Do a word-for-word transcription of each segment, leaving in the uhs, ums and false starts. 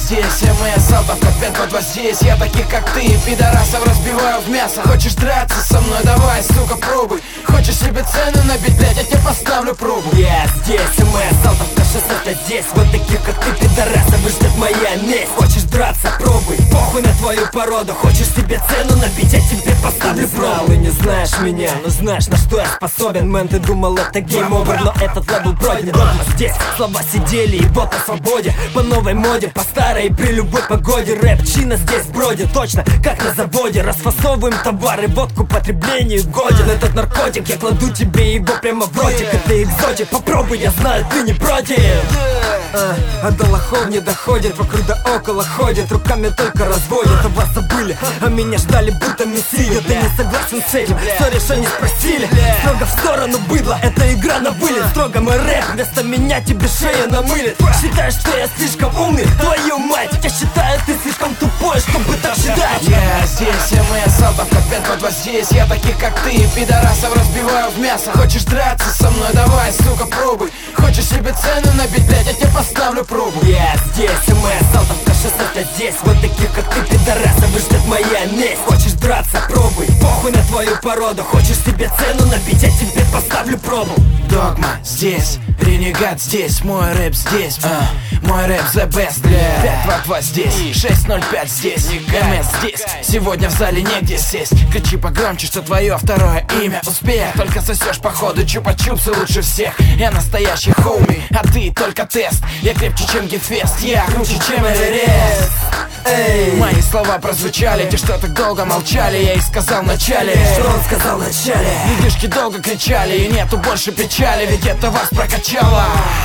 здесь, эм эс, Алтовка, пять по два здесь. Я таких как ты, пидорасов разбиваю в мясо. Хочешь драться со мной, давай, сука, пробуй. Хочешь себе цену набить, блять, я тебе поставлю пробу. Я здесь, эм эс, Алтовка, шестьсот здесь. Вот таких как ты, пидорасов, и ждет моя месть. Хочешь драться, пробуй, похуй на твою породу. Хочешь себе цену набить, я тебе поставлю пробу. Ты не знаешь меня, но знаешь, на что я способен. Мэн, ты думал, это гейм-овер, но этот левел пройден. Дома здесь слова сидели и вот на свободе. По новой моде, по старой, при любой погоде. Рэп чина здесь бродит, точно как на заводе. Расфасовываем товары, водку потреблению годен. Этот наркотик, я кладу тебе его прямо в ротик. Это экзотик, попробуй, я знаю, ты не против. А, а до лохов не доходит, вокруг да около ходит. Руками только разводят, а вас забыли, а меня ждали будто мессию. Ты не согласен с этим, сори, что не спросили. Строго в сторону быдло, это игра на вылет. Строго мой рэп, вместо меня тебе шея намылит. Считаешь, что я слишком умный? Твою мать, я считаю, ты слишком тупой, чтобы так считать. Я здесь, эм эс, Алтовка, пять по два здесь. Я таких как ты, пидорасов разбиваю в мясо. Хочешь драться со мной, давай, сука, пробуй. Хочешь себе цену набить, блять, я тебе поставлю пробу. Я здесь, эм эс, Алтовка, шестьсот здесь. Вот таких как ты, пидорасов, и ждет моя месть. Хочешь драться, пробуй, похуй на твою породу. Хочешь себе цену набить, я тебе поставлю пробу. Догма здесь, Ренегат здесь, мой рэп здесь, а, мой рэп the best. Пять два два здесь, шесть ноль пять здесь, эм эс здесь. Сегодня в зале негде сесть. Кричи погромче, что твое второе имя успех. Только сосешь походу чупа-чупсы лучше всех. Я настоящий хоуми, а ты только тест. Я крепче, чем Гетфест, я круче, чем Эверест. Эй, мои слова прозвучали, те, что так долго молчали, я их сказал вначале. Что он сказал вначале? Людишки долго кричали, и нету больше печали, ведь это вас прокачало.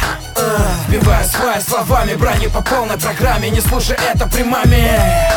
Сбиваю свои словами, брони по полной программе. Не слушай это при маме.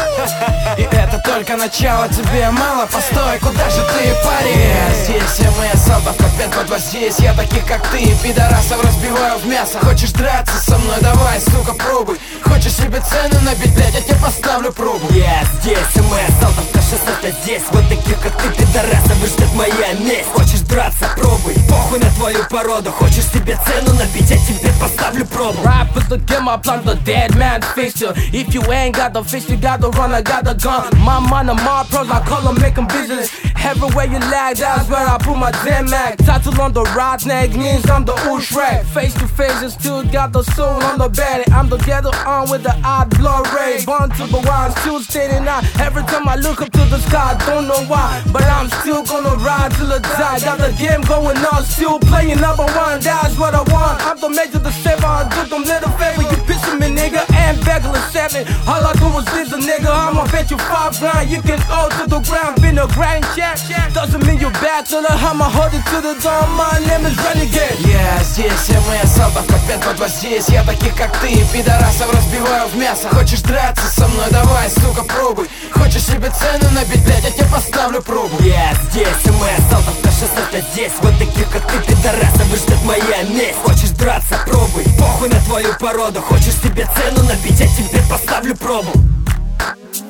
И это только начало, тебе мало, постой, куда же ты, парень? Здесь, эм эс, Алтовка, пять по два здесь. Я таких как ты, пидорасов разбиваю в мясо. Хочешь драться со мной, давай, сука, пробуй. Хочешь себе цену набить, блять, я тебе поставлю пробу. Я здесь, эм эс, Алтовка, шестьсот здесь. Вот таких как ты, пидорасов, и ждет моя месть. Хочешь драться, пробуй, похуй на твою породу. Хочешь себе цену набить, я тебе поставлю пробу. Rap with the game, I plan the dead man fixture. If you ain't got the fix, you got the run, I got the gun. My man and my pros, I call them, make them business. Everywhere you lag, that's where I put my damn mag. Tattoo on the right neck means I'm the Ushrek. Face to face, and still got the soul on the belly. I'm the ghetto on with the eye blood ray. Born to the wild, still standing out. Every time I look up to the sky, don't know why, but I'm still gonna ride till I die. Got the game going on, still playing number one, that's what I want. I'm the major, the seven, I do them little favor. You pissing me, nigga, and regular seven. All I do is this, a nigga, I'ma bet you five grand. You can go to the ground, been a grand check. Doesn't mean you're bachelor, I'ma hold it to the dawn. My name is Renegade. Я здесь, эм эс, Алтовка, пять по два здесь. Я таких как ты, пидорасов разбиваю в мясо. Хочешь драться со мной, давай, сука, пробуй. Хочешь себе цену набить, блять, я тебе поставлю пробу. Я здесь, эм эс, Алтовка, шестьсот здесь. Вот таких как ты, пидорасов, и ждет моя месть. Хочешь драться, пробуй, похуй на твою породу. Хочешь себе цену набить, я тебе поставлю пробу.